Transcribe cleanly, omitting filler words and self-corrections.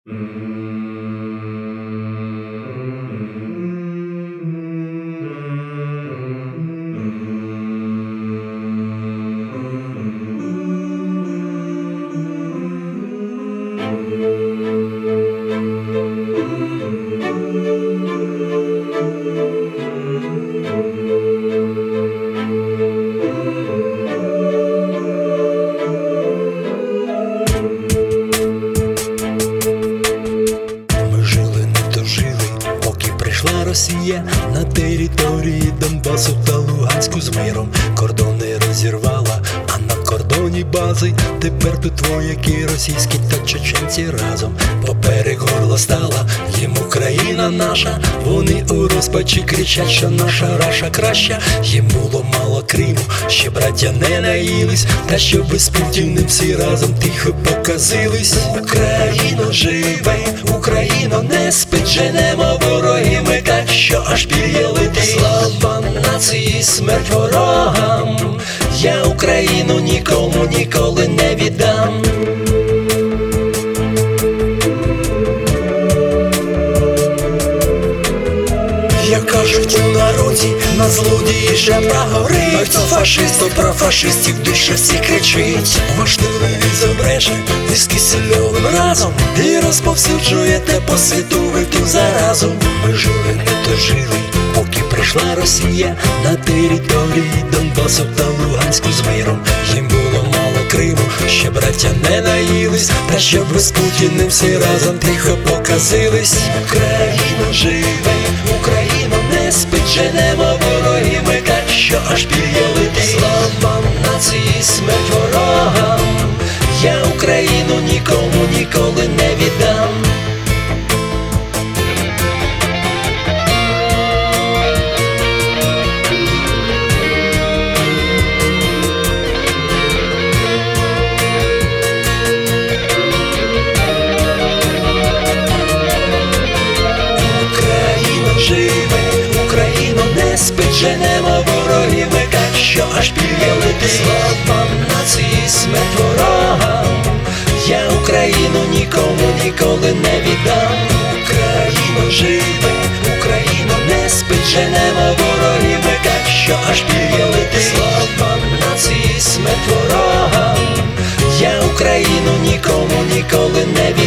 Росія на території Донбасу та Луганську з миром кордони розірвала, а на кордоні бази тепер тут вояки російські та чеченці разом. Поперек горла стала їм Україна наша, вони у розпачі кричать, що наша Раша краща. Їм було мало Криму, ще браття не наїлись, та щоб з Путіним всі разом тихо показились. Україно, живе, Україно, не спить, женемо ворогів ми так, що аж пір'я летить. Слава нації, смерть ворогам, я Україну нікому ніколи не віддам. Як кажуть у народі, на злодії вже прогорить. А хто фашист, то про фашистів душа всі кричить. Ваш телевізор бреше, ви з Кисельовим разом, і розповсюджуєте по світу ви ту заразу. Ми жили, не дожили, поки прийшла Росія на території Донбасу та Луганську з миром. Їм було мало Криму, ще браття не наїлись, та щоб ви з Путіним всі разом тихо показились. Україно, живе, Україно, не спить, женемо ворогів ми так, що аж пір'я летить. Слава нації, смерть ворогам, я Україну нікому ніколи не віддам. Женемо ворогів ми так, що аж пір'я летить. Слава нації, смерть ворогам, я Україну нікому ніколи не віддам. Україно, живе, Україно, не спить, женемо ворогів ми так, що аж пір'я летить. Слава нації, смерть ворогам, я Україну нікому ніколи не віддам.